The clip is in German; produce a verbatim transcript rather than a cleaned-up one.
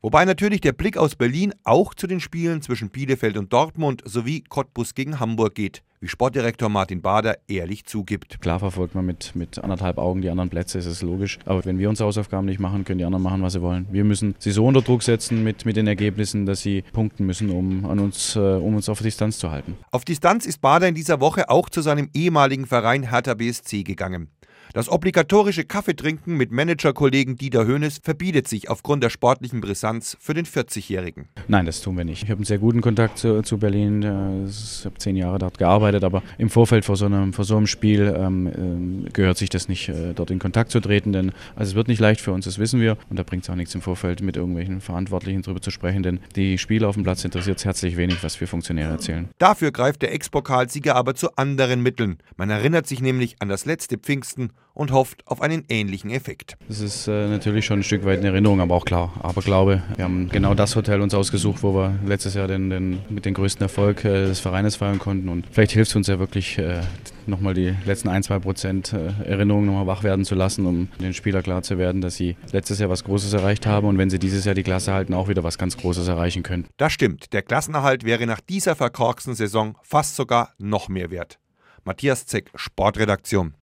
Wobei natürlich der Blick aus Berlin auch zu den Spielen zwischen Bielefeld und Dortmund sowie Cottbus gegen Hamburg geht, wie Sportdirektor Martin Bader ehrlich zugibt. Klar verfolgt man mit, mit anderthalb Augen die anderen Plätze, ist es logisch. Aber wenn wir unsere Hausaufgaben nicht machen, können die anderen machen, was sie wollen. Wir müssen sie so unter Druck setzen mit, mit den Ergebnissen, dass sie punkten müssen, um, an uns, äh, um uns auf Distanz zu halten. Auf Distanz ist Bader in dieser Woche auch zu seinem ehemaligen Verein Hertha B S C gegangen. Das obligatorische Kaffeetrinken mit Managerkollegen Dieter Hoeneß verbietet sich aufgrund der sportlichen Brisanz für den vierzigjährigen. Nein, das tun wir nicht. Ich habe einen sehr guten Kontakt zu, zu Berlin. Ich habe zehn Jahre dort gearbeitet, aber im Vorfeld vor so einem, vor so einem Spiel ähm, gehört sich das nicht, äh, dort in Kontakt zu treten. Denn also es wird nicht leicht für uns, das wissen wir. Und da bringt es auch nichts im Vorfeld mit irgendwelchen Verantwortlichen drüber zu sprechen, denn die Spieler auf dem Platz interessiert es herzlich wenig, was wir Funktionäre erzählen. Dafür greift der Ex-Pokalsieger aber zu anderen Mitteln. Man erinnert sich nämlich an das letzte Pfingsten und hofft auf einen ähnlichen Effekt. Das ist äh, natürlich schon ein Stück weit in Erinnerung, aber auch klar. Aber glaube, wir haben genau das Hotel uns ausgesucht, wo wir letztes Jahr den, den, mit dem größten Erfolg äh, des Vereines feiern konnten. Und vielleicht hilft es uns ja wirklich, äh, nochmal die letzten ein, zwei Prozent äh, Erinnerungen nochmal wach werden zu lassen, um den Spielern klar zu werden, dass sie letztes Jahr was Großes erreicht haben und wenn sie dieses Jahr die Klasse halten, auch wieder was ganz Großes erreichen können. Das stimmt. Der Klassenerhalt wäre nach dieser verkorksten Saison fast sogar noch mehr wert. Matthias Zeck, Sportredaktion.